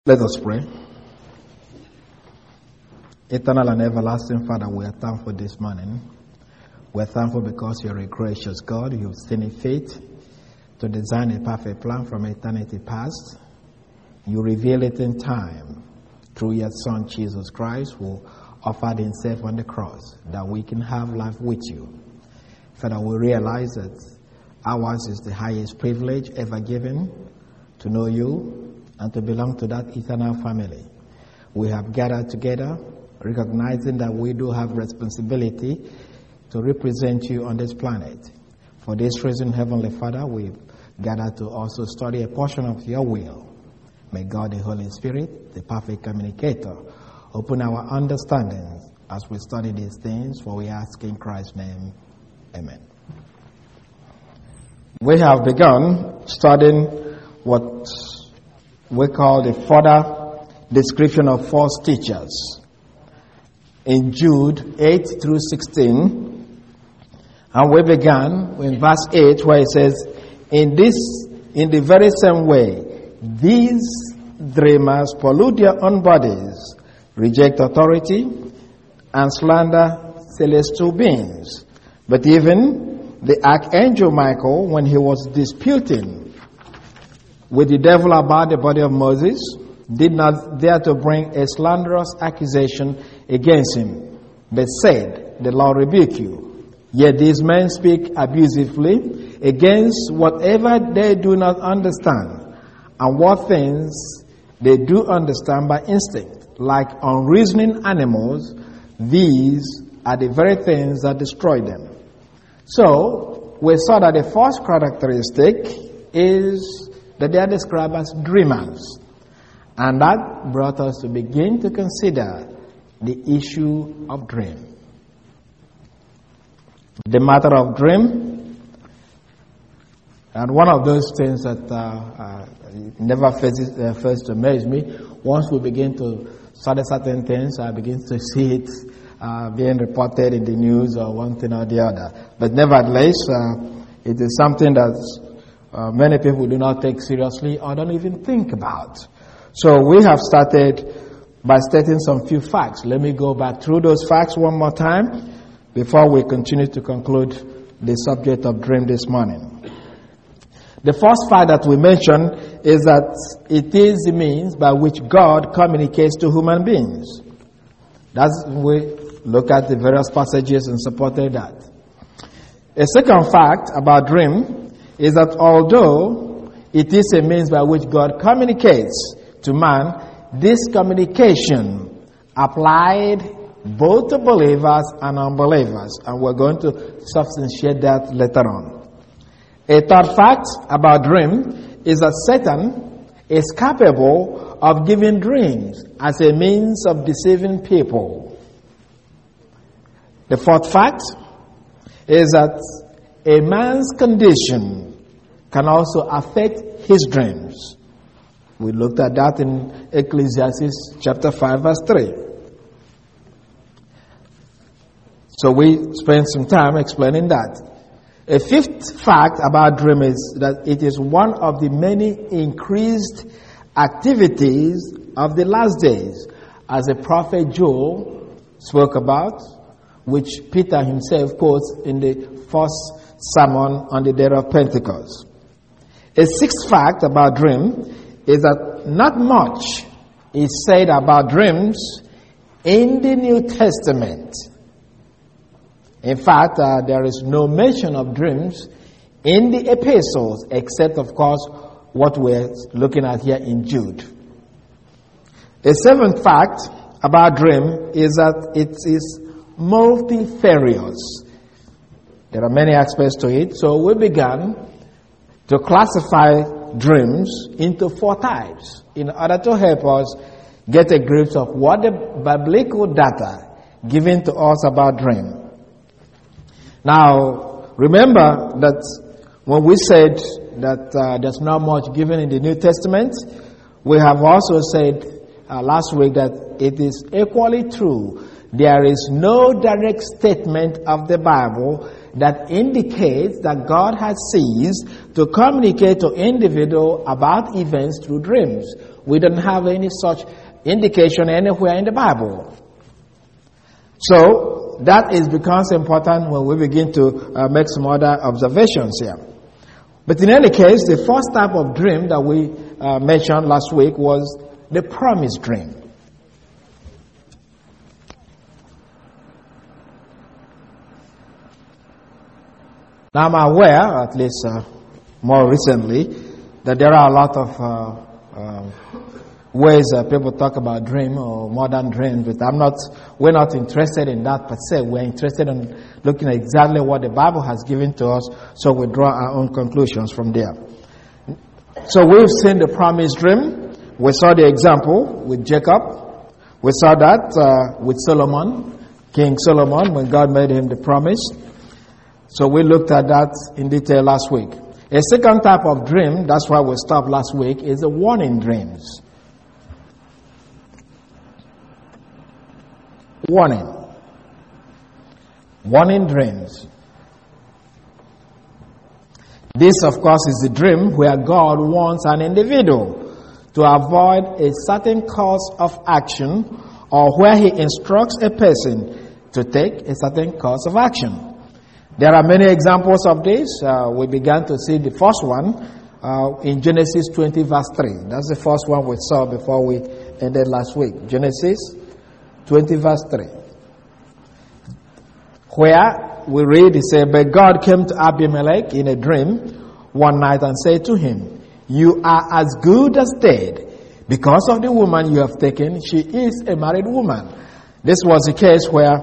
Let us pray. Eternal and everlasting Father, we are thankful this morning. We are thankful because you are a gracious God. You've seen it fit to design a perfect plan from eternity past. You reveal it in time through your Son, Jesus Christ, who offered himself on the cross that we can have life with you. Father, we realize that ours is the highest privilege ever given to know you and to belong to that eternal family. We have gathered together, recognizing that we do have responsibility to represent you on this planet. For this reason, Heavenly Father, we've gathered to also study a portion of your will. May God, the Holy Spirit, the perfect communicator, open our understanding as we study these things, for we ask in Christ's name. Amen. We have begun studying what we call the further description of false teachers in Jude 8 through 16. And we began in verse 8 where it says, in the very same way, these dreamers pollute their own bodies, reject authority, and slander celestial beings. But even the archangel Michael, when he was disputing with the devil about the body of Moses, did not dare to bring a slanderous accusation against him, but said, the Lord rebuke you. Yet these men speak abusively against whatever they do not understand, and what things they do understand by instinct. Like unreasoning animals, these are the very things that destroy them. So, we saw that the first characteristic is that they are described as dreamers. And that brought us to begin to consider the issue of dream. The matter of dream, and one of those things that never first amazed me, once we begin to study certain things, I begin to see it being reported in the news or one thing or the other. But nevertheless, it is something that many people do not take seriously or don't even think about. So we have started by stating some few facts. Let me go back through those facts one more time before we continue to conclude the subject of dream this morning. The first fact that we mentioned is that it is the means by which God communicates to human beings. That's we look at the various passages and supported that. A second fact about dream is that although it is a means by which God communicates to man, this communication applied both to believers and unbelievers, and we're going to substantiate that later on. A third fact about dream is that Satan is capable of giving dreams as a means of deceiving people. The fourth fact is that a man's condition can also affect his dreams. We looked at that in Ecclesiastes chapter 5 verse 3. So we spent some time explaining that. A fifth fact about dream is that it is one of the many increased activities of the last days, as the prophet Joel spoke about, which Peter himself quotes in the first sermon on the day of Pentecost. A sixth fact about dream is that not much is said about dreams in the New Testament. In fact, there is no mention of dreams in the epistles, except, of course, what we're looking at here in Jude. A seventh fact about dream is that it is multifarious. There are many aspects to it, so we began to classify dreams into 4 types in order to help us get a grip of what the biblical data given to us about dream. Now, remember that when we said that there's not much given in the New Testament, we have also said last week that it is equally true. There is no direct statement of the Bible that indicates that God has ceased to communicate to individuals about events through dreams. We don't have any such indication anywhere in the Bible. So that becomes important when we begin to make some other observations here. But in any case, the first type of dream that we mentioned last week was the promise dream. Now I'm aware, at least more recently, that there are a lot of ways people talk about dream or modern dreams, but we're not interested in that per se. We're interested in looking at exactly what the Bible has given to us, so we draw our own conclusions from there. So we've seen the promise dream. We saw the example with Jacob. We saw that with Solomon, King Solomon, when God made him the promise. So we looked at that in detail last week. A second type of dream, that's why we stopped last week, is the warning dreams. Warning dreams. This, of course, is the dream where God wants an individual to avoid a certain course of action, or where he instructs a person to take a certain course of action. There are many examples of this. We began to see the first one in Genesis 20 verse 3. That's the first one we saw before we ended last week. Genesis 20 verse 3. Where we read, it says, "But God came to Abimelech in a dream one night and said to him, 'You are as good as dead, because of the woman you have taken. She is a married woman.'" This was the case where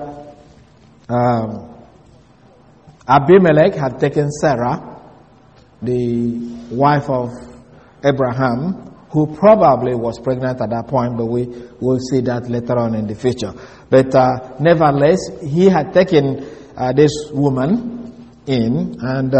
Abimelech had taken Sarah, the wife of Abraham, who probably was pregnant at that point, but we will see that later on in the future. But nevertheless, he had taken this woman in and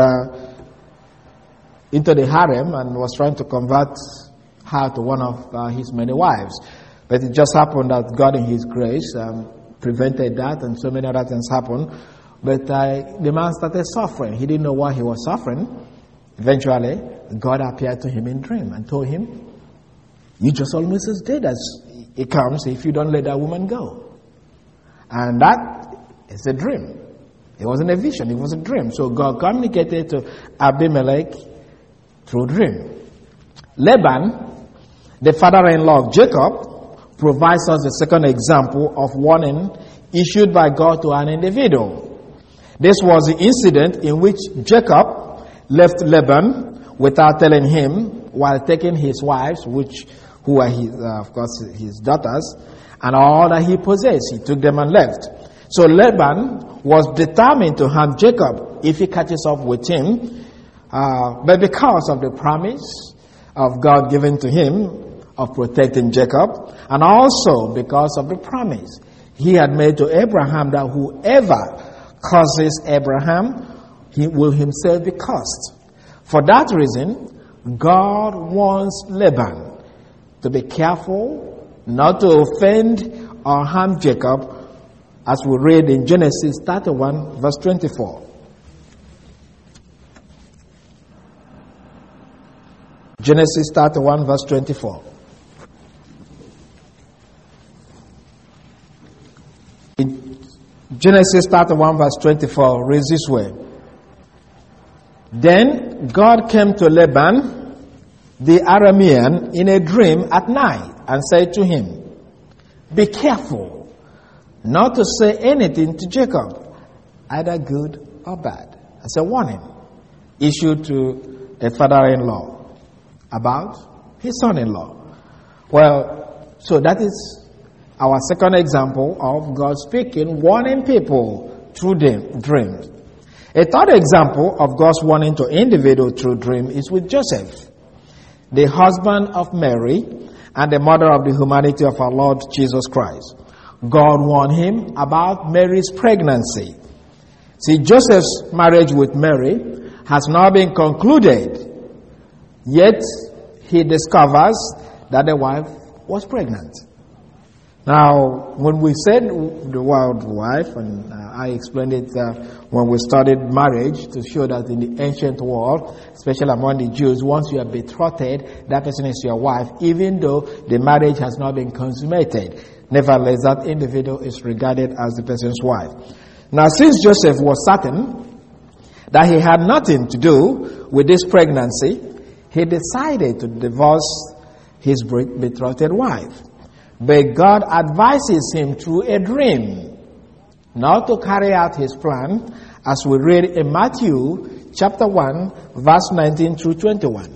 into the harem and was trying to convert her to one of his many wives. But it just happened that God in his grace prevented that, and so many other things happened. But the man started suffering. He didn't know why he was suffering. Eventually, God appeared to him in a dream and told him, "You just almost as dead as it comes if you don't let that woman go." And that is a dream. It wasn't a vision, it was a dream. So God communicated to Abimelech through dream. Laban, the father-in-law of Jacob, provides us the second example of warning issued by God to an individual. This was the incident in which Jacob left Laban without telling him, while taking his wives, who were of course his daughters, and all that he possessed. He took them and left. So Laban was determined to harm Jacob if he catches up with him, but because of the promise of God given to him of protecting Jacob, and also because of the promise he had made to Abraham that whoever curses Abraham, he will himself be cursed. For that reason, God wants Laban to be careful not to offend or harm Jacob, as we read in Genesis 31 verse 24. Genesis 31 verse 24. In Genesis 31 verse 24 reads this way. "Then God came to Laban the Aramean in a dream at night and said to him, 'Be careful not to say anything to Jacob, either good or bad.'" That's a warning issued to a father-in-law about his son-in-law. Well, so that is our second example of God speaking, warning people through dreams. A third example of God's warning to individuals through dream is with Joseph, the husband of Mary and the mother of the humanity of our Lord Jesus Christ. God warned him about Mary's pregnancy. See, Joseph's marriage with Mary has now been concluded, yet he discovers that the wife was pregnant. Now, when we said the word wife, and I explained it when we studied marriage to show that in the ancient world, especially among the Jews, once you are betrothed, that person is your wife, even though the marriage has not been consummated. Nevertheless, that individual is regarded as the person's wife. Now, since Joseph was certain that he had nothing to do with this pregnancy, he decided to divorce his betrothed wife. But God advises him through a dream not to carry out his plan, as we read in Matthew chapter 1, verse 19 through 21.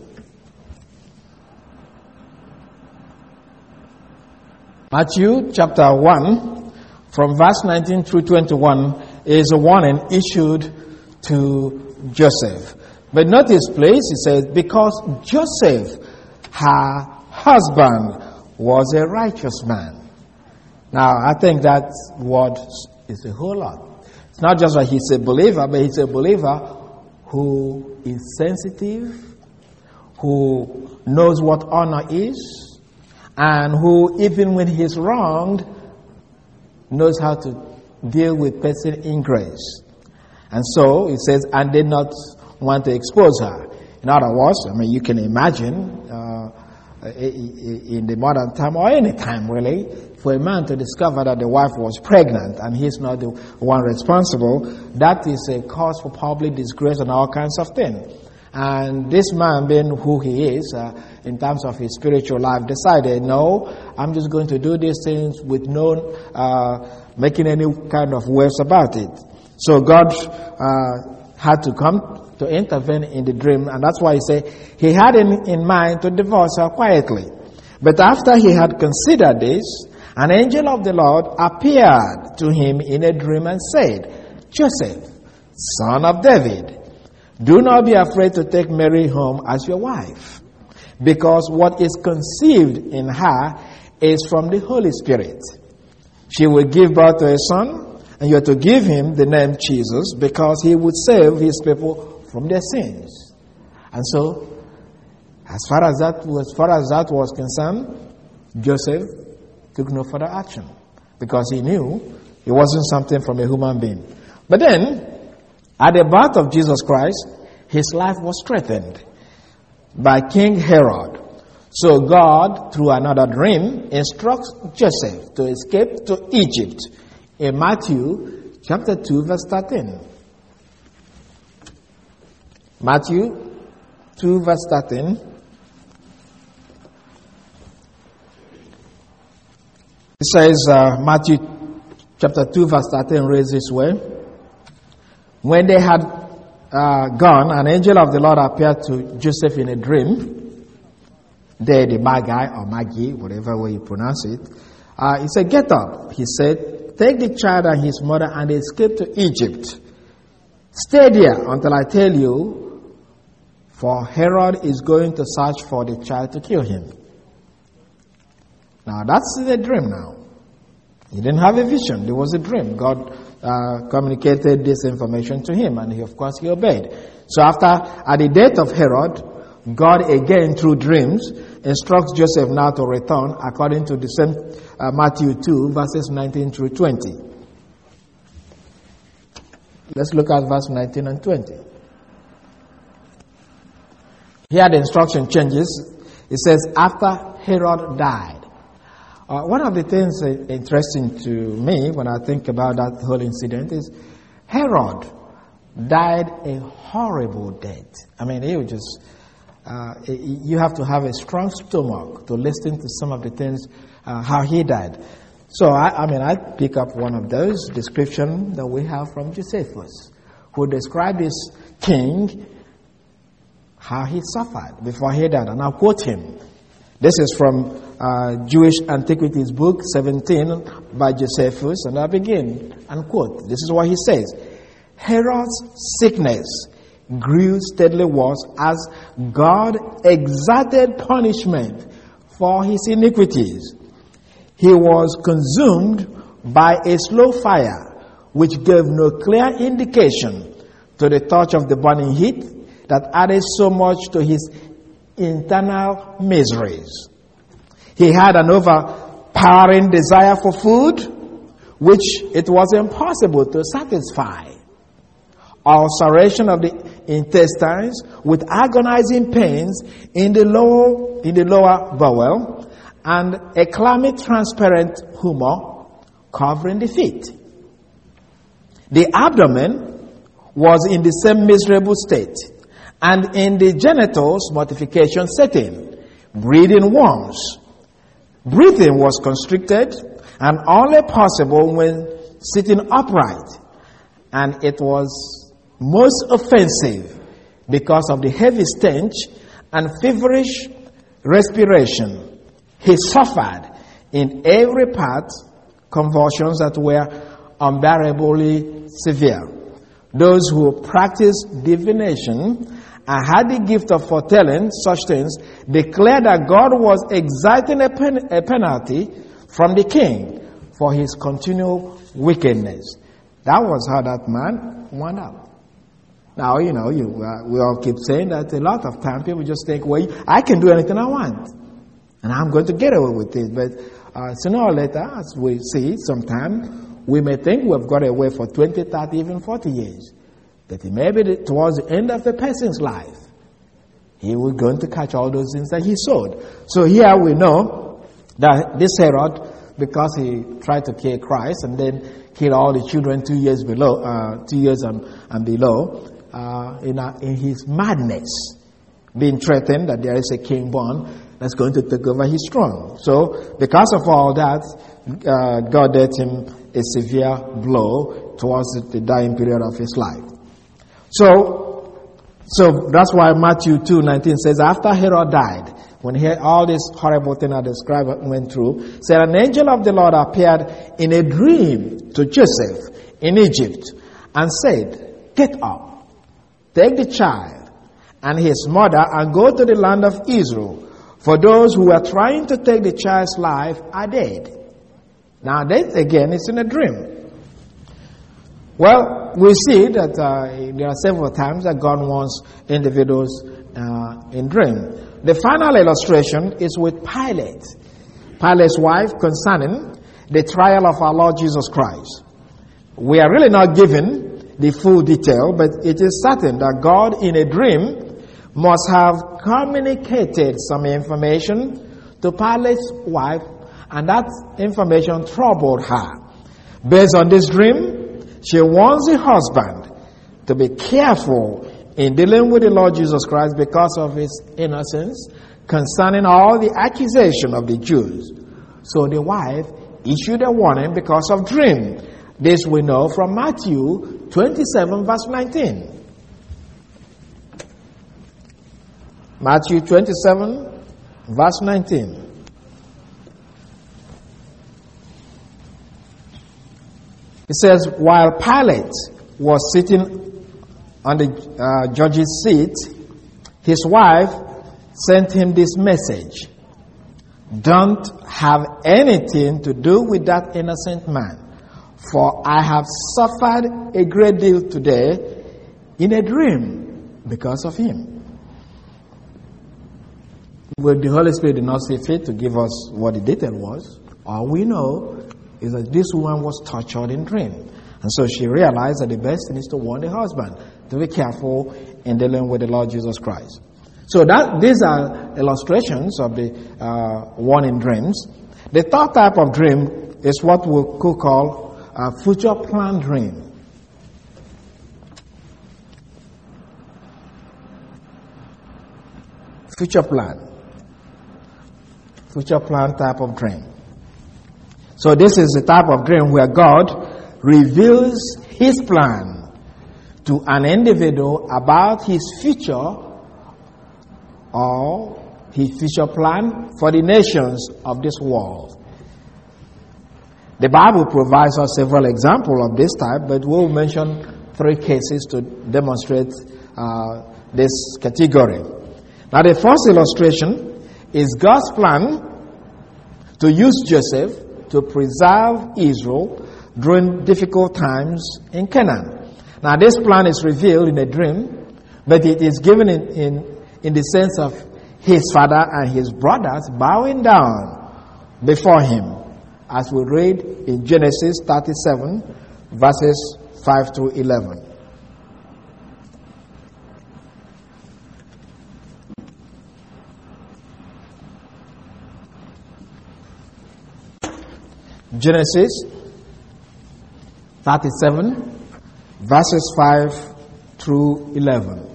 Matthew chapter 1, from verse 19 through 21, is a warning issued to Joseph. But notice, please, it says, because Joseph, her husband, was a righteous man. Now, I think that word is a whole lot. It's not just that he's a believer, but he's a believer who is sensitive, who knows what honor is, and who, even when he's wronged, knows how to deal with person in grace. And so, it says, and did not want to expose her. In other words, I mean, you can imagine, in the modern time, or any time really, for a man to discover that the wife was pregnant and he's not the one responsible, that is a cause for public disgrace and all kinds of things. And this man, being who he is, in terms of his spiritual life, decided, no, I'm just going to do these things with no making any kind of waves about it. So God had to come to intervene in the dream, and that's why he said he had in mind to divorce her quietly. But after he had considered this, an angel of the Lord appeared to him in a dream and said, Joseph, son of David, do not be afraid to take Mary home as your wife, because what is conceived in her is from the Holy Spirit. She will give birth to a son, and you are to give him the name Jesus, because he would save his people from their sins. And so, as far as that was concerned, Joseph took no further action, because he knew it wasn't something from a human being. But then, at the birth of Jesus Christ, his life was threatened by King Herod. So God, through another dream, instructs Joseph to escape to Egypt in Matthew chapter 2, verse 13. Matthew 2, verse 13. It says, Matthew chapter 2, verse 13 reads this way. When they had gone, an angel of the Lord appeared to Joseph in a dream. There, the Magi, or Magi, whatever way you pronounce it. He said, get up. He said, take the child and his mother and escape to Egypt. Stay there until I tell you, for Herod is going to search for the child to kill him. Now, that's the dream now. He didn't have a vision. There was a dream. God communicated this information to him, and of course, he obeyed. So at the death of Herod, God again, through dreams, instructs Joseph now to return according to the same Matthew 2, verses 19 through 20. Let's look at verse 19 and 20. Here the instruction changes. It says, after Herod died. One of the things interesting to me when I think about that whole incident is Herod died a horrible death. I mean, he was just, you have to have a strong stomach to listen to some of the things, how he died. So, I pick up one of those descriptions that we have from Josephus, who described this king, how he suffered before he died. And I'll quote him. This is from Jewish Antiquities book 17 by Josephus, and I begin and quote. This is what he says. Herod's sickness grew steadily worse as God exacted punishment for his iniquities. He was consumed by a slow fire, which gave no clear indication to the touch of the burning heat that added so much to his internal miseries. He had an powering desire for food, which it was impossible to satisfy, ulceration of the intestines with agonizing pains in the lower bowel, and a clammy transparent humor covering the feet. The abdomen was in the same miserable state, and in the genitals mortification setting, breathing worms. Breathing was constricted and only possible when sitting upright, and it was most offensive because of the heavy stench and feverish respiration. He suffered in every part convulsions that were unbearably severe. Those who practiced divination and had the gift of foretelling such things declared that God was exacting a penalty from the king for his continual wickedness. That was how that man went out. Now, we all keep saying that a lot of times people just think, well, I can do anything I want, and I'm going to get away with it. But sooner or later, as we see sometimes, we may think we've got away for 20, 30, even 40 years. That it may be towards the end of a person's life, he was going to catch all those things that he sowed. So here we know that this Herod, because he tried to kill Christ and then kill all the children 2 years and below, in his madness, being threatened that there is a king born that's going to take over his throne. So because of all that, God dealt him a severe blow towards the dying period of his life. So that's why Matthew 2:19 says, after Herod died, when he had all this horrible thing I described went through, said an angel of the Lord appeared in a dream to Joseph in Egypt and said, get up, take the child and his mother and go to the land of Israel, for those who are trying to take the child's life are dead. Now that again is in a dream. Well, we see that there are several times that God warns individuals in dream. The final illustration is with Pilate, Pilate's wife, concerning the trial of our Lord Jesus Christ. We are really not given the full detail, but it is certain that God in a dream must have communicated some information to Pilate's wife, and that information troubled her. Based on this dream, she warns the husband to be careful in dealing with the Lord Jesus Christ because of his innocence concerning all the accusation of the Jews. So the wife issued a warning because of dream. This we know from Matthew 27 verse 19. Matthew 27 verse 19. It says, while Pilate was sitting on the judge's seat, his wife sent him this message: don't have anything to do with that innocent man, for I have suffered a great deal today in a dream because of him. Well, the Holy Spirit did not see fit to give us what the detail was. All we know is that this woman was tortured in dream. And so she realized that the best thing is to warn the husband to be careful in dealing with the Lord Jesus Christ. So these are illustrations of the warning dreams. The third type of dream is what we could call a future plan dream. Future plan type of dream. So this is the type of dream where God reveals his plan to an individual about his future or his future plan for the nations of this world. The Bible provides us several examples of this type, but we'll mention 3 cases to demonstrate this category. Now the first illustration is God's plan to use Joseph to preserve Israel during difficult times in Canaan. Now this plan is revealed in a dream, but it is given in the sense of his father and his brothers bowing down before him as we read in Genesis 37, verses 5 to 11. Genesis 37, verses 5 through 11.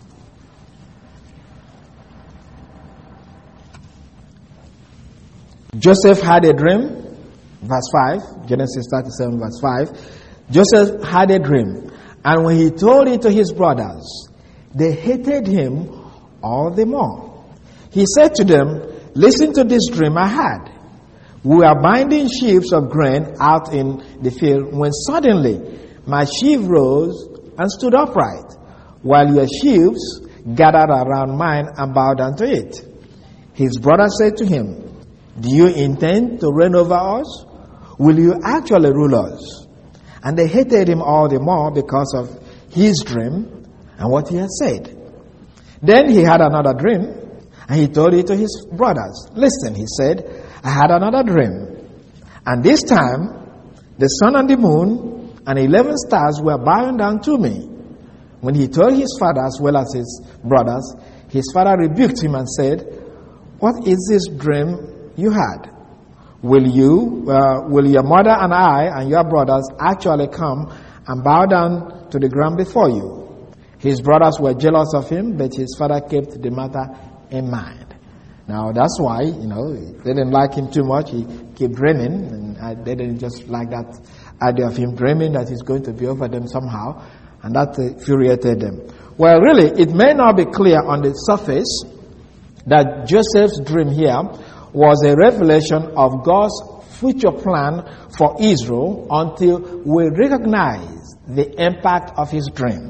Joseph had a dream, verse 5, Genesis 37, verse 5. Joseph had a dream, and when he told it to his brothers, they hated him all the more. He said to them, "Listen to this dream I had. We were binding sheaves of grain out in the field when suddenly my sheaf rose and stood upright, while your sheaves gathered around mine and bowed down to it." His brother said to him, "Do you intend to reign over us? Will you actually rule us?" And they hated him all the more because of his dream and what he had said. Then he had another dream, and he told it to his brothers. "Listen," he said, "I had another dream. And this time, the sun and the moon and 11 stars were bowing down to me." When he told his father as well as his brothers, his father rebuked him and said, "What is this dream you had? Will your mother and I and your brothers actually come and bow down to the ground before you?" His brothers were jealous of him, but his father kept the matter in mind. Now that's why, they didn't like him too much. He kept dreaming, and they didn't just like that idea of him dreaming that he's going to be over them somehow, and that infuriated them. Well, really, it may not be clear on the surface that Joseph's dream here was a revelation of God's future plan for Israel until we recognize the impact of his dream.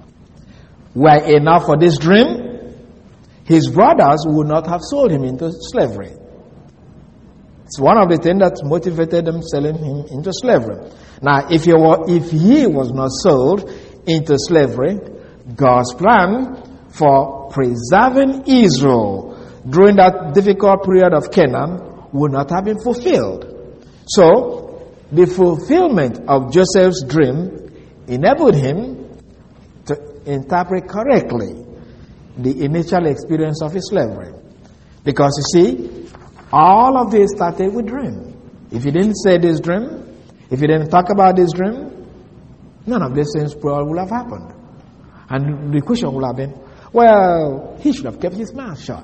Were it not for this dream, his brothers would not have sold him into slavery. It's one of the things that motivated them selling him into slavery. Now, if he was not sold into slavery, God's plan for preserving Israel during that difficult period of Canaan would not have been fulfilled. So, the fulfillment of Joseph's dream enabled him to interpret correctly the initial experience of his slavery. Because you see, all of this started with dream. If he didn't say this dream, if he didn't talk about this dream, none of these things probably would have happened. And the question would have been, well, he should have kept his mouth shut.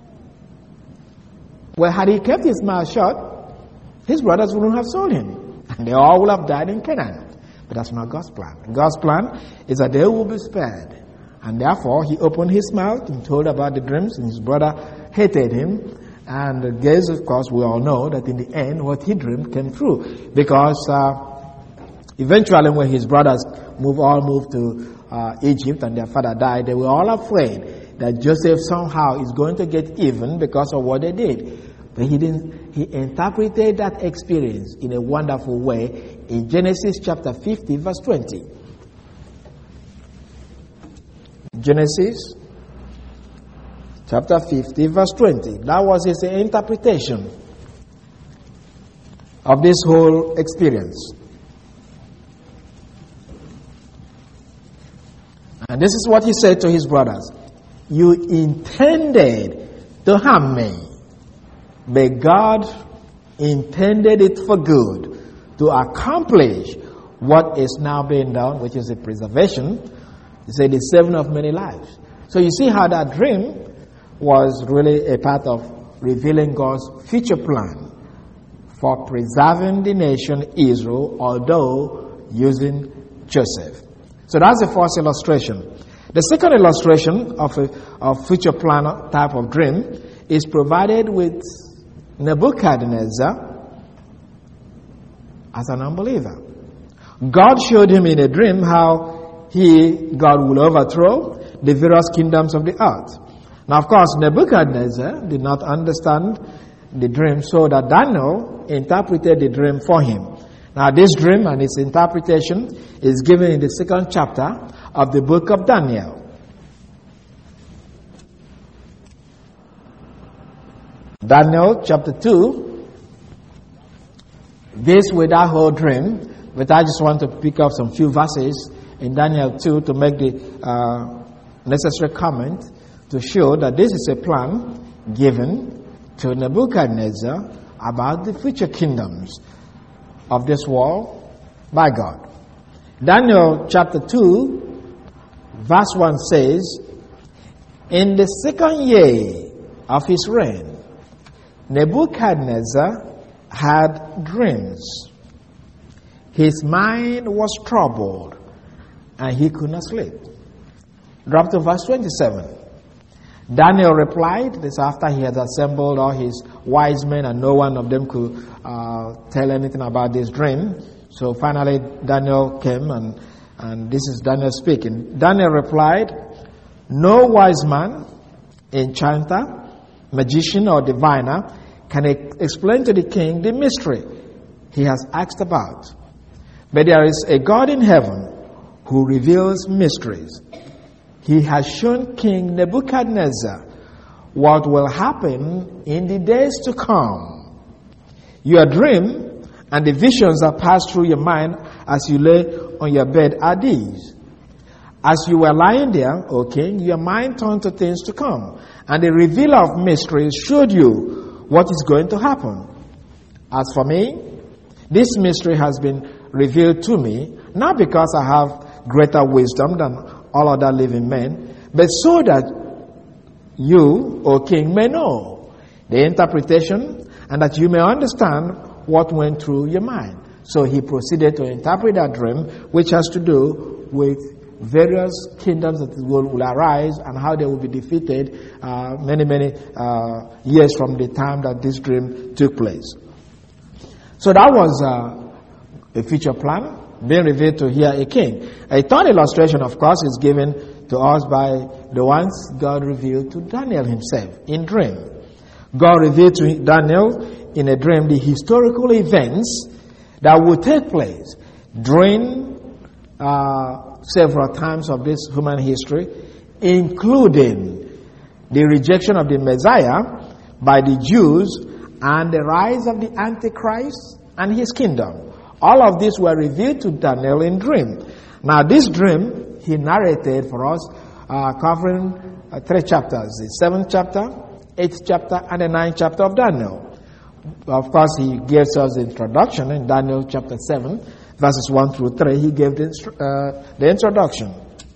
Well, had he kept his mouth shut, his brothers wouldn't have sold him. And they all would have died in Canaan. But that's not God's plan. God's plan is that they will be spared. And therefore, he opened his mouth and told about the dreams, and his brother hated him. And I guess, of course, we all know that in the end, what he dreamed came true. Because eventually, when his brothers moved to Egypt and their father died, they were all afraid that Joseph somehow is going to get even because of what they did. But he didn't. He interpreted that experience in a wonderful way in Genesis chapter 50, verse 20. Genesis chapter 50, verse 20. That was his interpretation of this whole experience. And this is what he said to his brothers. "You intended to harm me, but God intended it for good, to accomplish what is now being done, which is the preservation," he said, "the saving of many lives." So you see how that dream was really a part of revealing God's future plan for preserving the nation Israel, although using Joseph. So that's the first illustration. The second illustration of a future plan type of dream is provided with Nebuchadnezzar as an unbeliever. God showed him in a dream how God will overthrow the various kingdoms of the earth. Now, of course, Nebuchadnezzar did not understand the dream, so that Daniel interpreted the dream for him. Now, this dream and its interpretation is given in the 2nd chapter of the book of Daniel. Daniel chapter 2, This with that whole dream, but I just want to pick up some few verses in Daniel 2 to make the necessary comment to show that this is a plan given to Nebuchadnezzar about the future kingdoms of this world by God. Daniel chapter 2 verse 1 says, "In the second year of his reign, Nebuchadnezzar had dreams. His mind was troubled, and he could not sleep." Drop to verse 27. Daniel replied, this after he had assembled all his wise men, and no one of them could tell anything about this dream. So finally Daniel came, and this is Daniel speaking. Daniel replied, "No wise man, enchanter, magician, or diviner can explain to the king the mystery he has asked about. But there is a God in heaven who reveals mysteries. He has shown King Nebuchadnezzar what will happen in the days to come. Your dream and the visions that pass through your mind as you lay on your bed are these. As you were lying there, O king, your mind turned to things to come, and the revealer of mysteries showed you what is going to happen. As for me, this mystery has been revealed to me, not because I have greater wisdom than all other living men, but so that you, O king, may know the interpretation, and that you may understand what went through your mind." So he proceeded to interpret that dream, which has to do with various kingdoms that will arise and how they will be defeated many years from the time that this dream took place. So that was a future plan being revealed to here a king. A third illustration, of course, is given to us by the ones God revealed to Daniel himself in dream. God revealed to Daniel in a dream the historical events that will take place during several times of this human history, including the rejection of the Messiah by the Jews and the rise of the Antichrist and his kingdom. All of these were revealed to Daniel in dream. Now this dream he narrated for us, covering 3 chapters: the 7th chapter, 8th chapter, and the 9th chapter of Daniel. Of course, he gives us the introduction in Daniel chapter 7, verses 1 through 3. He gave the introduction.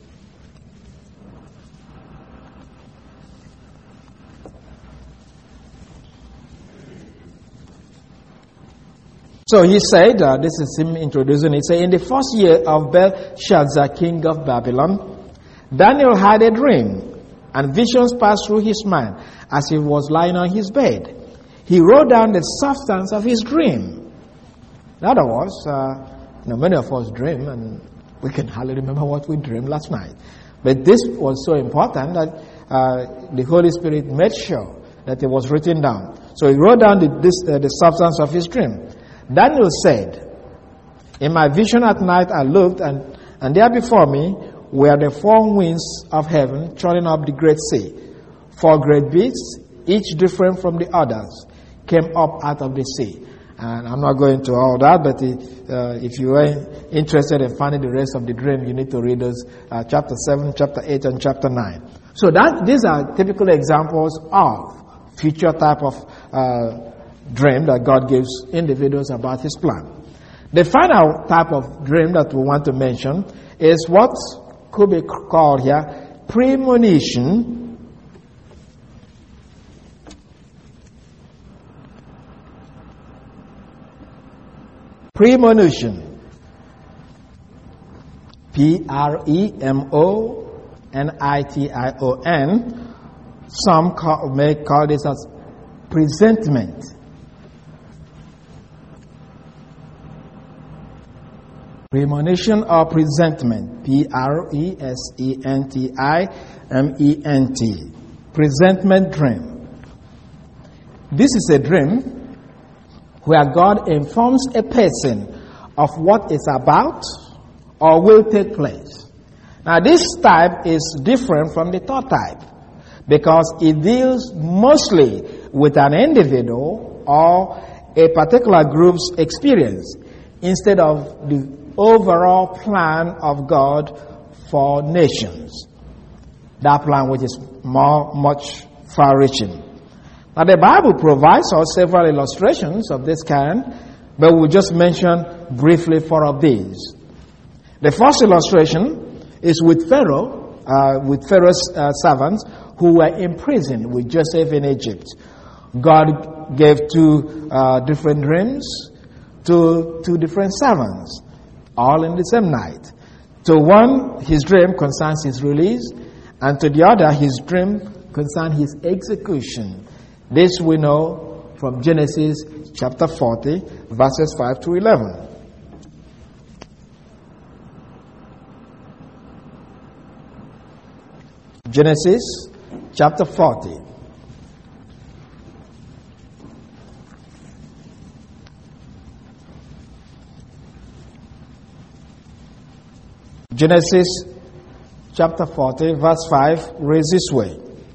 So he said, this is him introducing, he said, "In the first year of Belshazzar, king of Babylon, Daniel had a dream, and visions passed through his mind as he was lying on his bed. He wrote down the substance of his dream." In other words, many of us dream, and we can hardly remember what we dreamed last night. But this was so important that the Holy Spirit made sure that it was written down. So he wrote down the substance of his dream. Daniel said, "In my vision at night I looked, and there before me were the 4 winds of heaven churning up the great sea. 4 great beasts, each different from the others, came up out of the sea." And I'm not going to all that, but if you are interested in finding the rest of the dream, you need to read those chapter 7, chapter 8, and chapter 9. So these are typical examples of future type of dream that God gives individuals about his plan. The final type of dream that we want to mention is what could be called here premonition. Premonition. Premonition. Some may call this as presentiment. Premonition or presentment. Presentiment. Presentment dream. This is a dream where God informs a person of what is about or will take place. Now this type is different from the third type because it deals mostly with an individual or a particular group's experience instead of the overall plan of God for nations. That plan which is much far-reaching. Now the Bible provides us several illustrations of this kind, but we'll just mention briefly 4 of these. The first illustration is with Pharaoh, with Pharaoh's servants who were imprisoned with Joseph in Egypt. God gave 2 different dreams to 2 different servants, all in the same night. To one, his dream concerns his release, and to the other, his dream concerns his execution. This we know from Genesis chapter 40, verses 5 to 11. Genesis chapter 40. Genesis chapter 40, verse 5 reads this way.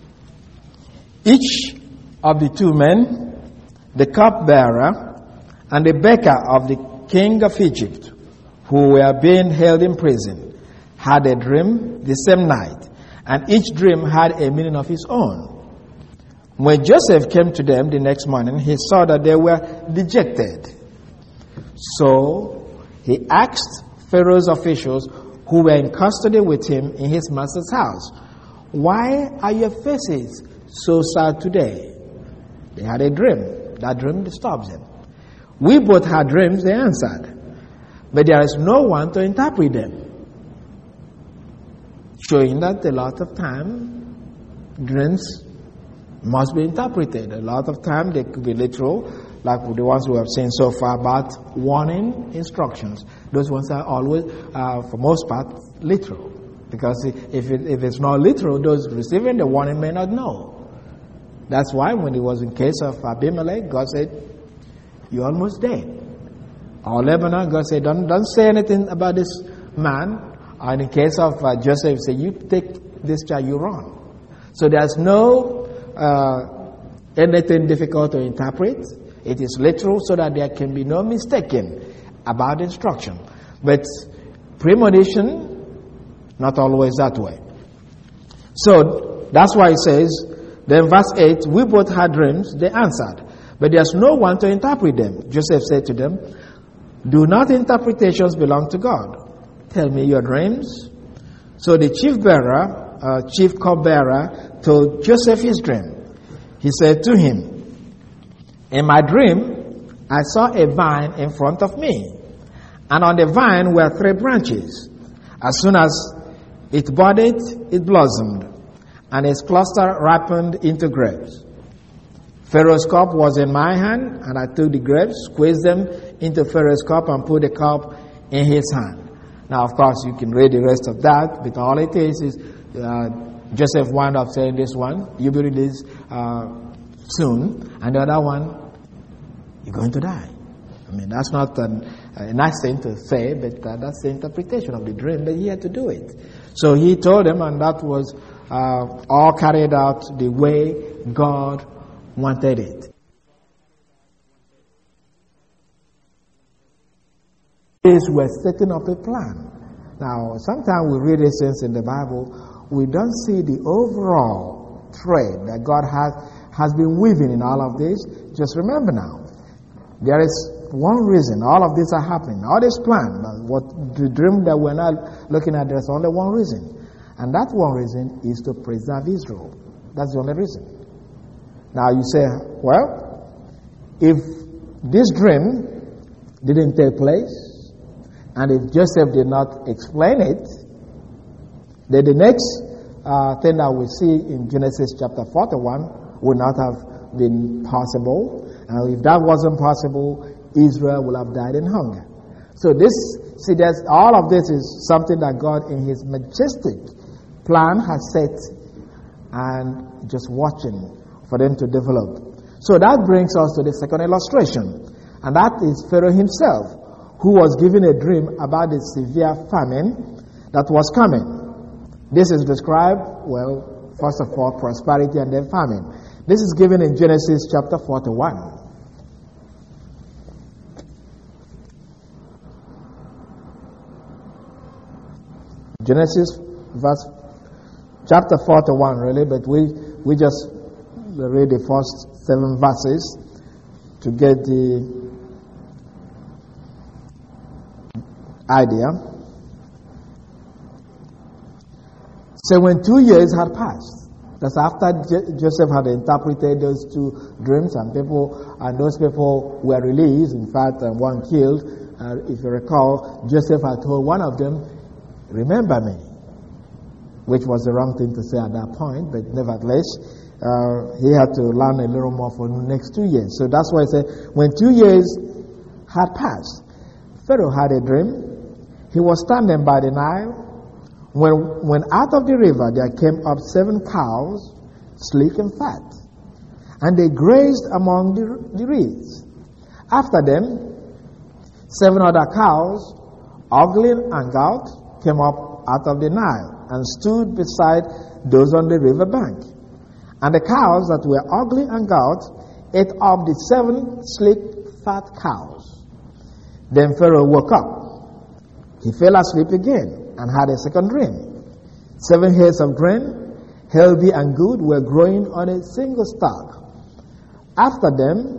Each of the 2 men, the cupbearer and the baker of the king of Egypt, who were being held in prison, had a dream the same night, and each dream had a meaning of its own. When Joseph came to them the next morning, he saw that they were dejected. So he asked Pharaoh's officials who were in custody with him in his master's house, "Why are your faces so sad today?" They had a dream. That dream disturbs them. "We both had dreams," they answered, "but there is no one to interpret them." Showing that a lot of time, dreams must be interpreted. A lot of time they could be literal, like the ones we have seen so far about warning instructions. Those ones are always, for most part, literal. Because if it's not literal, those receiving the warning may not know. That's why when it was in case of Abimelech, God said, "You're almost dead." Or Lebanon, God said, don't say anything about this man. And in case of Joseph, he said, "You take this child, you run." So there's no anything difficult to interpret. It is literal so that there can be no mistaking about instruction. But premonition, not always that way. So that's why it says, then verse 8, "We both had dreams," they answered, "but there's no one to interpret them." Joseph said to them, "Do not interpretations belong to God? Tell me your dreams." So the chief cupbearer told Joseph his dream. He said to him, "In my dream, I saw a vine in front of me, and on the vine were 3 branches. As soon as it budded, it blossomed, and its cluster ripened into grapes. Pharaoh's cup was in my hand, and I took the grapes, squeezed them into Pharaoh's cup, and put the cup in his hand." Now, of course, you can read the rest of that, but all it is Joseph wound up saying this one, "You will release soon," and the other one, "You're going to die." I mean, that's not a nice thing to say, but that's the interpretation of the dream, but he had to do it. So he told them, and that was all carried out the way God wanted it. We're setting up a plan. Now, sometimes we read these things in the Bible, we don't see the overall thread that God has been weaving in all of this. Just remember now, there is one reason all of this are happening. All this plan, what the dream that we're not looking at, there's only one reason. And that one reason is to preserve Israel. That's the only reason. Now you say, well, if this dream didn't take place, and if Joseph did not explain it, then the next thing that we see in Genesis chapter 41 would not have been possible. And if that wasn't possible, Israel would have died in hunger. So there's all of this is something that God in his majestic plan has set and just watching for them to develop. So that brings us to the second illustration, and that is Pharaoh himself, who was given a dream about the severe famine that was coming. This is described, well, first of all, prosperity and then famine. This is given in Genesis chapter 41. Genesis chapter 41, really, but we just read the first 7 verses to get the idea. So when 2 years had passed, that's after Joseph had interpreted those 2 dreams, and those people were released. In fact, one killed. If you recall, Joseph had told one of them, "Remember me," which was the wrong thing to say at that point, but nevertheless, he had to learn a little more for the next 2 years. So that's why I said, when 2 years had passed, Pharaoh had a dream. He was standing by the Nile, when out of the river there came up 7 cows, sleek and fat, and they grazed among the reeds. After them, 7 other cows, ugly and gaunt, came up out of the Nile and stood beside those on the river bank. And the cows that were ugly and gaunt ate up the 7 sleek, fat cows. Then Pharaoh woke up. He fell asleep again and had a second dream. 7 heads of grain, healthy and good, were growing on a single stalk. After them,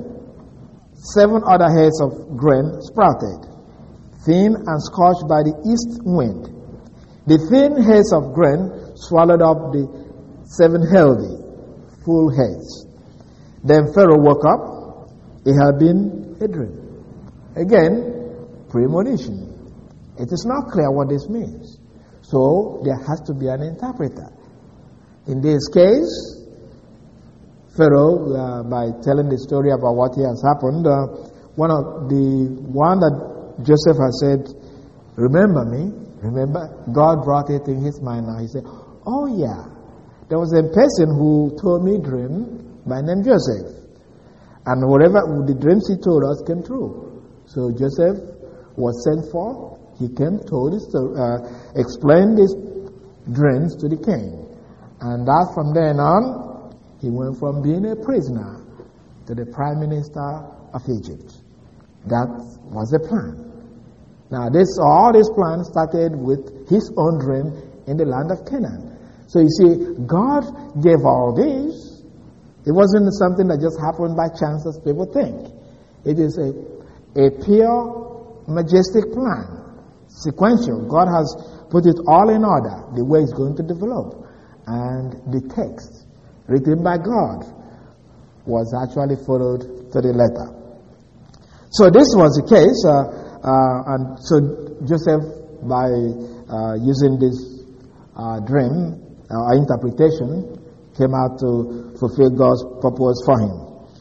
7 other heads of grain sprouted, thin and scorched by the east wind. The thin heads of grain swallowed up the 7 healthy, full heads. Then Pharaoh woke up. It had been a dream. Again, premonition. It is not clear what this means. So there has to be an interpreter. In this case, Pharaoh, by telling the story about what he has happened, one that Joseph has said, "Remember me." Remember, God brought it in his mind now. He said, "Oh yeah, there was a person who told me a dream by name Joseph. And whatever the dreams he told us came true." So Joseph was sent for. He came, told his story, explained his dreams to the king. And that from then on, he went from being a prisoner to the prime minister of Egypt. That was the plan. Now, all this plan started with his own dream in the land of Canaan. So you see, God gave all this. It wasn't something that just happened by chance, as people think. It is a pure, majestic plan, sequential. God has put it all in order, the way it's going to develop. And the text written by God was actually followed to the letter. So this was the case, and so Joseph, by using this dream, interpretation, came out to fulfill God's purpose for him.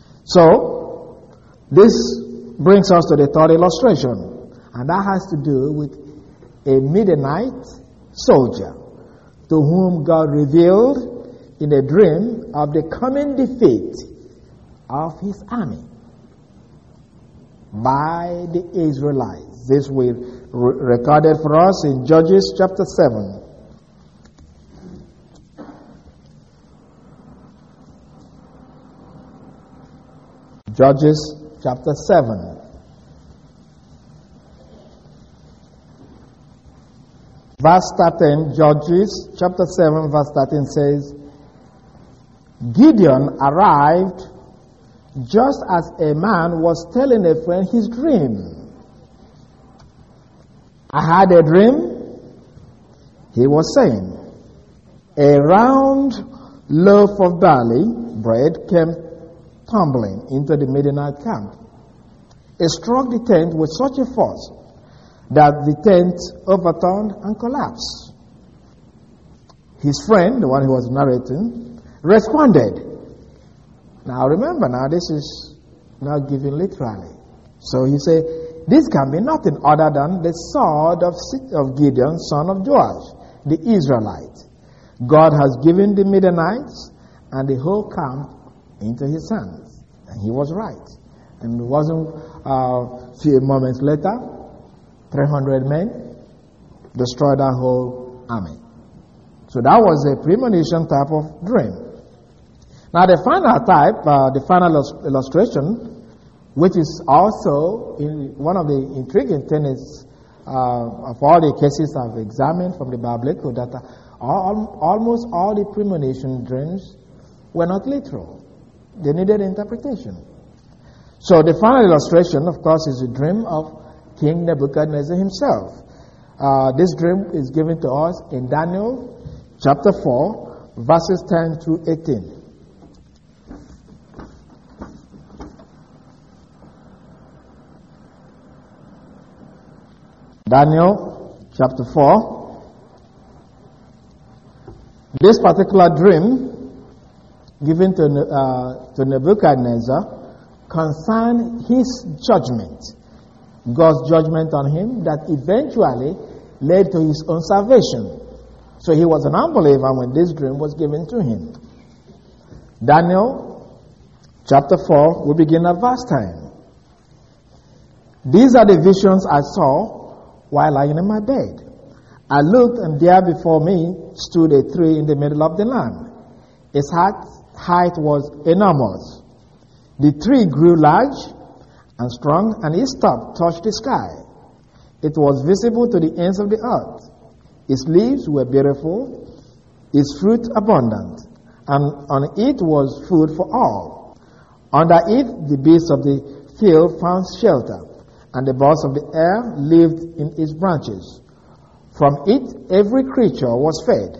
So, this brings us to the third illustration, and that has to do with a Midianite soldier to whom God revealed in a dream of the coming defeat of his army by the Israelites. This we recorded for us in Judges chapter 7. Judges chapter 7. Verse 13, Judges chapter 7, verse 13 says, Gideon arrived just as a man was telling a friend his dream. I had a dream, he was saying. A round loaf of barley bread came tumbling into the Midianite camp. It struck the tent with such a force that the tent overturned and collapsed. His friend, the one who was narrating, responded. Now remember, this is not given literally. So he said, this can be nothing other than the sword of Gideon, son of Joash, the Israelite. God has given the Midianites and the whole camp into his hands. And he was right. And it wasn't a few moments later, 300 men destroyed that whole army. So that was a premonition type of dream. Now the final type, the final illustration, which is also one of the intriguing things of all the cases I've examined from the biblical data, almost all the premonition dreams were not literal. They needed interpretation. So the final illustration, of course, is the dream of King Nebuchadnezzar himself. This dream is given to us in Daniel chapter 4, verses 10 through 18. Daniel chapter 4. This particular dream given to Nebuchadnezzar concerned his judgment, God's judgment on him that eventually led to his own salvation. So he was an unbeliever when this dream was given to him. Daniel chapter 4, we begin at verse 10. These are the visions I saw while lying in my bed. I looked, and there before me stood a tree in the middle of the land. Its height was enormous. The tree grew large and strong, and its top touched the sky. It was visible to the ends of the earth. Its leaves were beautiful, its fruit abundant, and on it was food for all. Under it the beasts of the field found shelter, and the birds of the air lived in its branches. From it every creature was fed.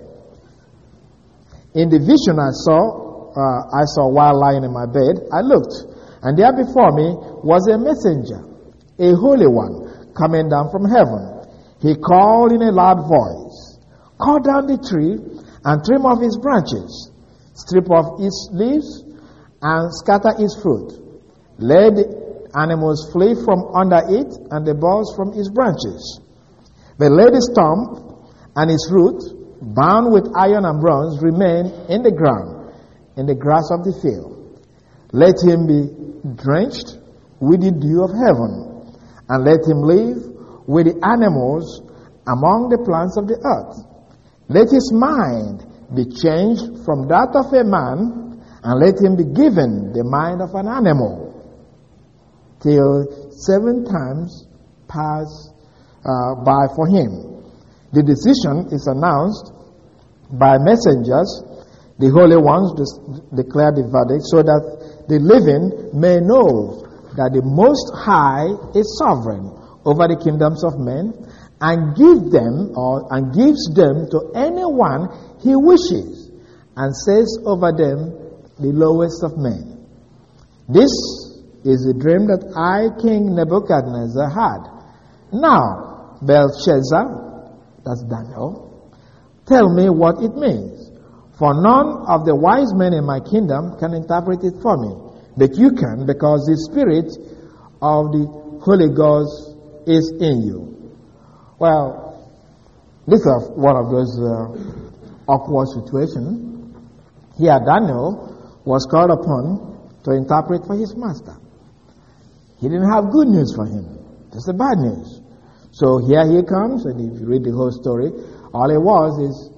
In the vision I saw while lying in my bed, I looked, and there before me was a messenger, a holy one, coming down from heaven. He called in a loud voice, "Cut down the tree and trim off its branches, strip off its leaves and scatter its fruit. Let the animals flee from under it and the birds from its branches. But let the stump and its root, bound with iron and bronze, remain in the ground, in the grass of the field. Let him be drenched with the dew of heaven, and let him live with the animals among the plants of the earth. Let his mind be changed from that of a man, and let him be given the mind of an animal, till 7 times pass by for him." The decision is announced by messengers. The holy ones declare the verdict, so that the living may know that the Most High is sovereign over the kingdoms of men, and gives them to anyone he wishes, and sets over them the lowest of men. This is the dream that I, King Nebuchadnezzar, had. Now, Belshazzar, that's Daniel, tell me what it means, for none of the wise men in my kingdom can interpret it for me, but you can, because the Spirit of the Holy Ghost is in you. Well, this is one of those awkward situations. Here Daniel was called upon to interpret for his master. He didn't have good news for him, just the bad news. So here he comes, and if you read the whole story, all it was is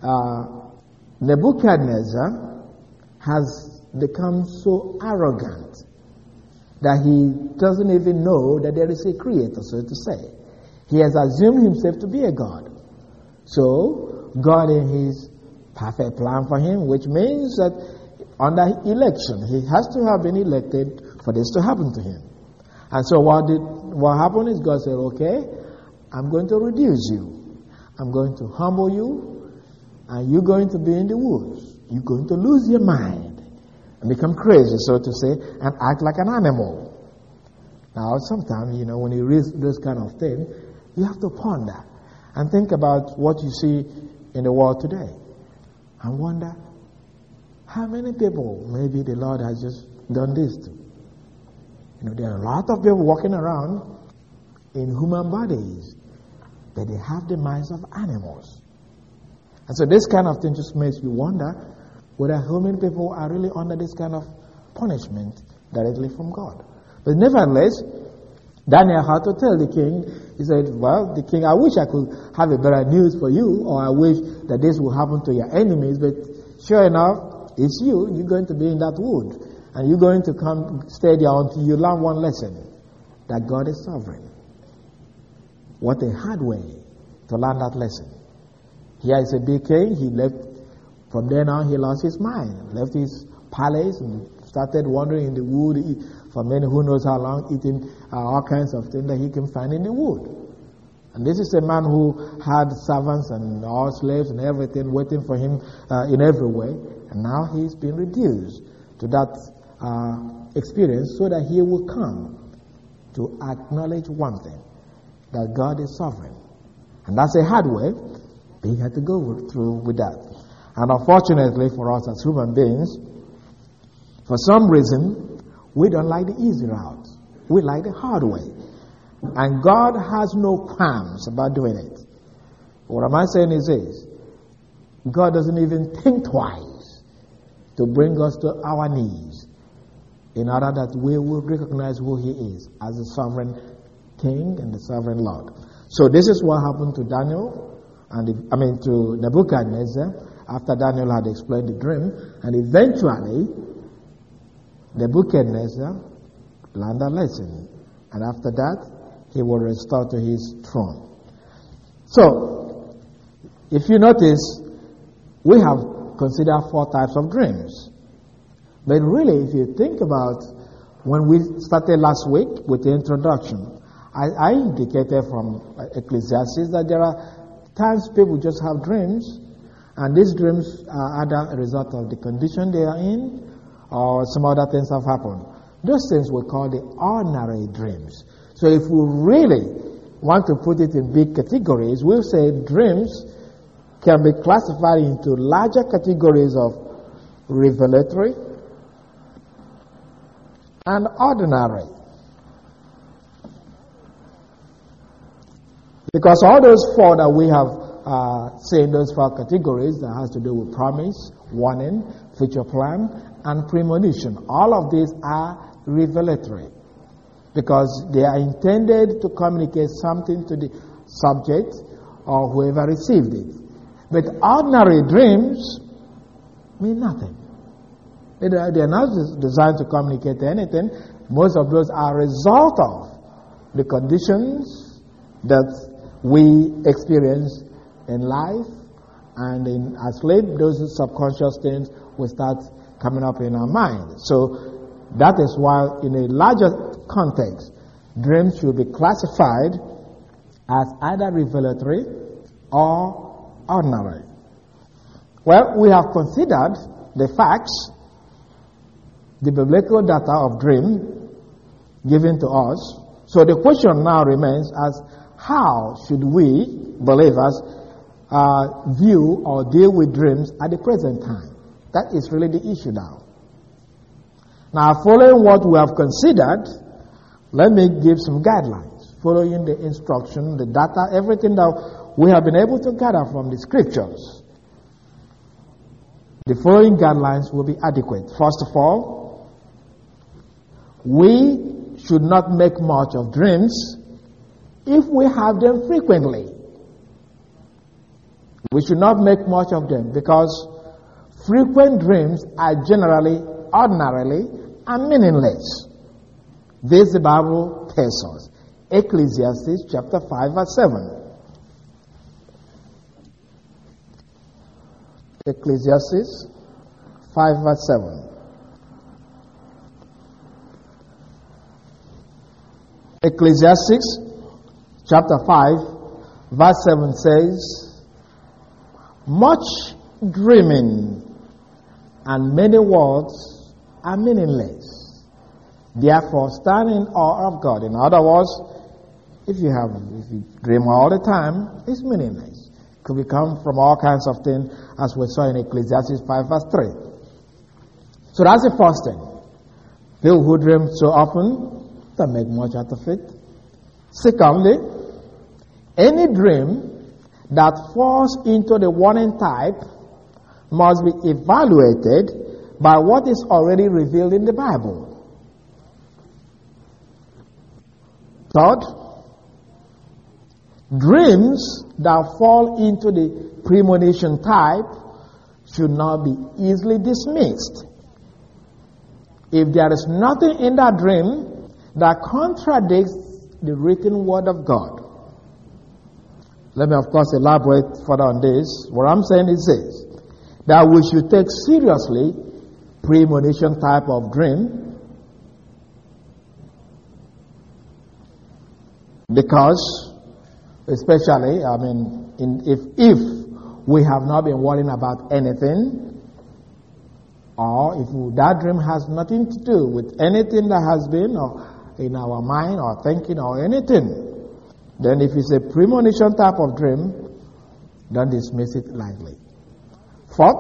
Nebuchadnezzar has become so arrogant that he doesn't even know that there is a creator, so to say. He has assumed himself to be a god. So God, in his perfect plan for him, which means that under election, he has to have been elected for this to happen to him. And so what happened is God said, okay, I'm going to reduce you. I'm going to humble you, and you're going to be in the woods. You're going to lose your mind and become crazy, so to say, and act like an animal. Now, sometimes, when you read this kind of thing, you have to ponder and think about what you see in the world today and wonder how many people maybe the Lord has just done this to. There are a lot of people walking around in human bodies, but they have the minds of animals. And so this kind of thing just makes you wonder whether how many people are really under this kind of punishment directly from God. But nevertheless, Daniel had to tell the king, he said, well, the king, I wish I could have a better news for you, or I wish that this will happen to your enemies, but sure enough, it's you. You're going to be in that wood, and you're going to come stay there until you learn one lesson, that God is sovereign. What a hard way to learn that lesson. Here is a big king. He left. From then on, he lost his mind. Left his palace and started wandering in the wood for many who knows how long, eating all kinds of things that he can find in the wood. And this is a man who had servants and all slaves and everything waiting for him in every way. And now he's been reduced to that experience so that he will come to acknowledge one thing, that God is sovereign. And that's a hard way, but he had to go through with that. And unfortunately for us as human beings, for some reason, we don't like the easy route. We like the hard way. And God has no qualms about doing it. What am I saying is this: God doesn't even think twice to bring us to our knees in order that we will recognize who He is as the sovereign King and the sovereign Lord. So this is what happened to Daniel, to Nebuchadnezzar, after Daniel had explained the dream, and eventually Nebuchadnezzar learned a lesson, and after that he was restored to his throne. So, if you notice, we have considered 4 types of dreams. But really, if you think about when we started last week with the introduction, I indicated from Ecclesiastes that there are times people just have dreams, and these dreams are either a result of the condition they are in or some other things have happened. Those things we call the ordinary dreams. So if we really want to put it in big categories, we'll say dreams can be classified into larger categories of revelatory and ordinary. Because all those 4 that we have seen, those 4 categories that has to do with promise, warning, future plan, and premonition, all of these are revelatory, because they are intended to communicate something to the subject or whoever received it. But ordinary dreams mean nothing. They are not designed to communicate anything. Most of those are a result of the conditions that we experience in life, and as late, those subconscious things will start coming up in our mind. So that is why, in a larger context, dreams should be classified as either revelatory or ordinary. Well, we have considered the facts, the biblical data of dream given to us. So the question now remains as how should we, believers, view or deal with dreams at the present time? That is really the issue now. Now, following what we have considered, let me give some guidelines. Following the instruction, the data, everything that we have been able to gather from the scriptures, the following guidelines will be adequate. First of all, we should not make much of dreams if we have them frequently. We should not make much of them because frequent dreams are generally, ordinarily, and meaningless. This the Bible tells us. Ecclesiastes chapter 5 verse 7. Ecclesiastes 5 verse 7. Ecclesiastes chapter 5 verse 7 says, much dreaming and many words are meaningless. Therefore, stand in awe of God. In other words, if you dream all the time, it's meaningless. It could come from all kinds of things, as we saw in Ecclesiastes 5 verse 3. So that's the first thing. People who dream so often don't make much out of it. Secondly, any dream that falls into the warning type must be evaluated by what is already revealed in the Bible. Third, dreams that fall into the premonition type should not be easily dismissed. If there is nothing in that dream that contradicts the written word of God, Let me, of course, elaborate further on this. What I'm saying is this, that we should take seriously premonition type of dream, because, especially, if we have not been worrying about anything, or if that dream has nothing to do with anything that has been or in our mind or thinking or anything, then if it's a premonition type of dream, don't dismiss it lightly. Fourth,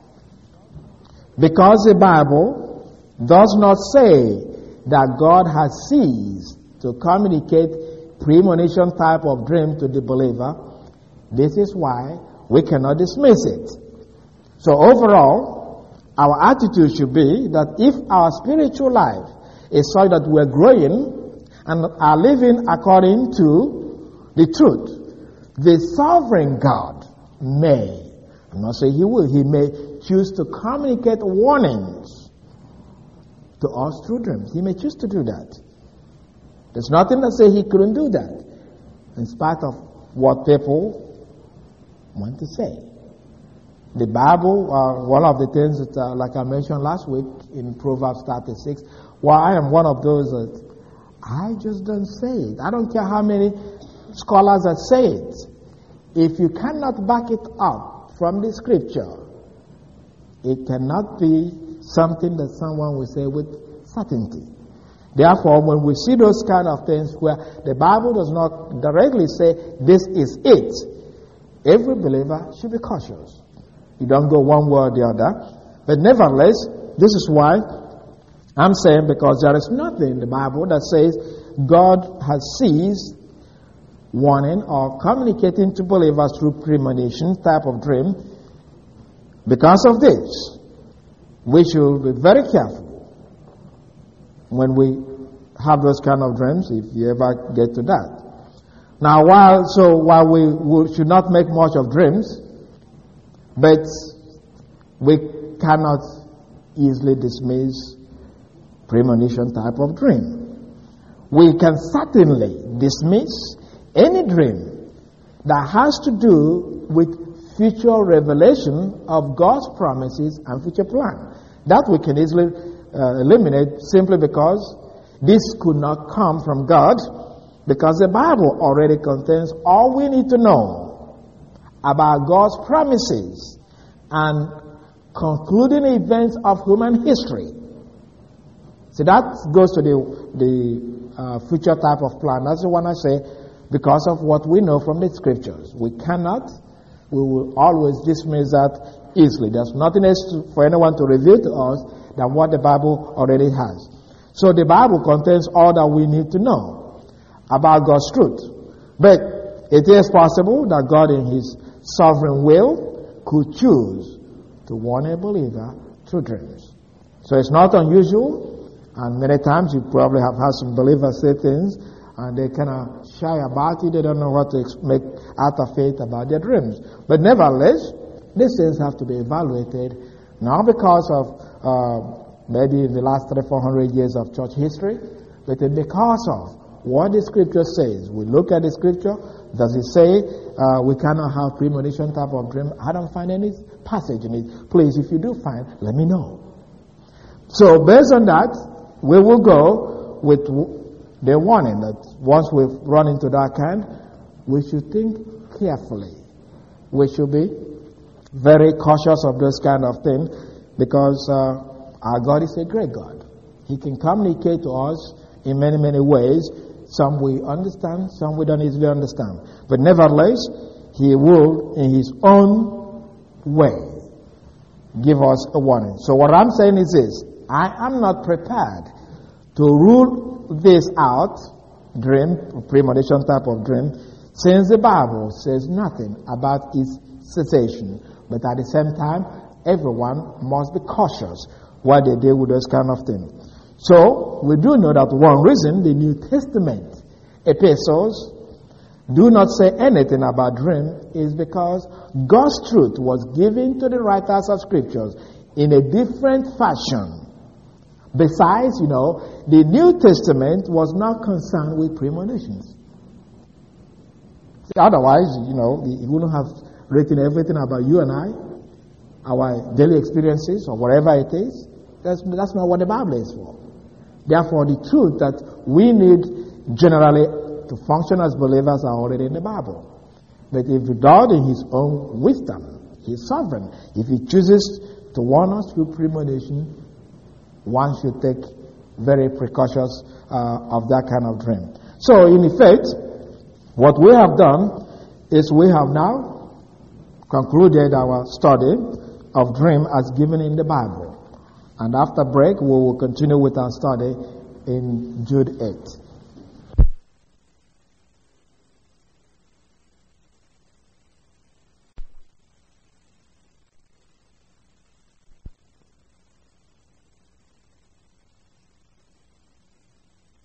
because the Bible does not say that God has ceased to communicate premonition type of dream to the believer, this is why we cannot dismiss it. So overall, our attitude should be that if our spiritual life is such that we're growing and are living according to the truth, the sovereign God may, I'm not saying he will, he may choose to communicate warnings to us through dreams. He may choose to do that. There's nothing that says he couldn't do that, in spite of what people want to say. The Bible, one of the things that, like I mentioned last week in Proverbs 36, well, I am one of those that I just don't say it. I don't care how many scholars that say it. If you cannot back it up from the scripture, it cannot be something that someone will say with certainty. Therefore, when we see those kind of things where the Bible does not directly say this is it, every believer should be cautious. You don't go one way or the other. But nevertheless, this is why I'm saying, because there is nothing in the Bible that says God has ceased warning or communicating to believers through premonition type of dream. Because of this, we should be very careful when we have those kind of dreams, if you ever get to that. Now, while we should not make much of dreams, but we cannot easily dismiss premonition type of dream. We can certainly dismiss any dream that has to do with future revelation of God's promises and future plan. That we can easily eliminate simply because this could not come from God, because the Bible already contains all we need to know about God's promises and concluding events of human history. So that goes to the future type of plan. That's the one I say, because of what we know from the scriptures. We will always dismiss that easily. There's nothing else for anyone to reveal to us than what the Bible already has. So the Bible contains all that we need to know about God's truth. But it is possible that God in His sovereign will could choose to warn a believer through dreams. So it's not unusual, and many times you probably have had some believers say things and they kind of shy about it. They don't know what to make out of it about their dreams. But nevertheless, these things have to be evaluated, not because of maybe the last 300-400 years of church history, but because of what the scripture says. We look at the scripture. Does it say we cannot have premonition type of dream? I don't find any passage in it. Please, if you do find, let me know. So based on that, we will go with the warning that once we've run into that kind, we should think carefully. We should be very cautious of those kind of things, because our God is a great God. He can communicate to us in many, many ways. Some we understand, some we don't easily understand. But nevertheless, He will, in His own way, give us a warning. So what I'm saying is this: I am not prepared to rule this out, dream, premonition type of dream, since the Bible says nothing about its cessation. But at the same time, everyone must be cautious what they do with those kind of things. So, we do know that one reason the New Testament epistles do not say anything about dream is because God's truth was given to the writers of scriptures in a different fashion. Besides, the New Testament was not concerned with premonitions. Otherwise, he wouldn't have written everything about you and I, our daily experiences or whatever it is. That's not what the Bible is for. Therefore, the truth that we need generally to function as believers are already in the Bible. But if God in His own wisdom, He's sovereign, if He chooses to warn us through premonition, one should take very precautious of that kind of dream. So, in effect, what we have done is we have now concluded our study of dream as given in the Bible. And after break, we will continue with our study in Jude 8.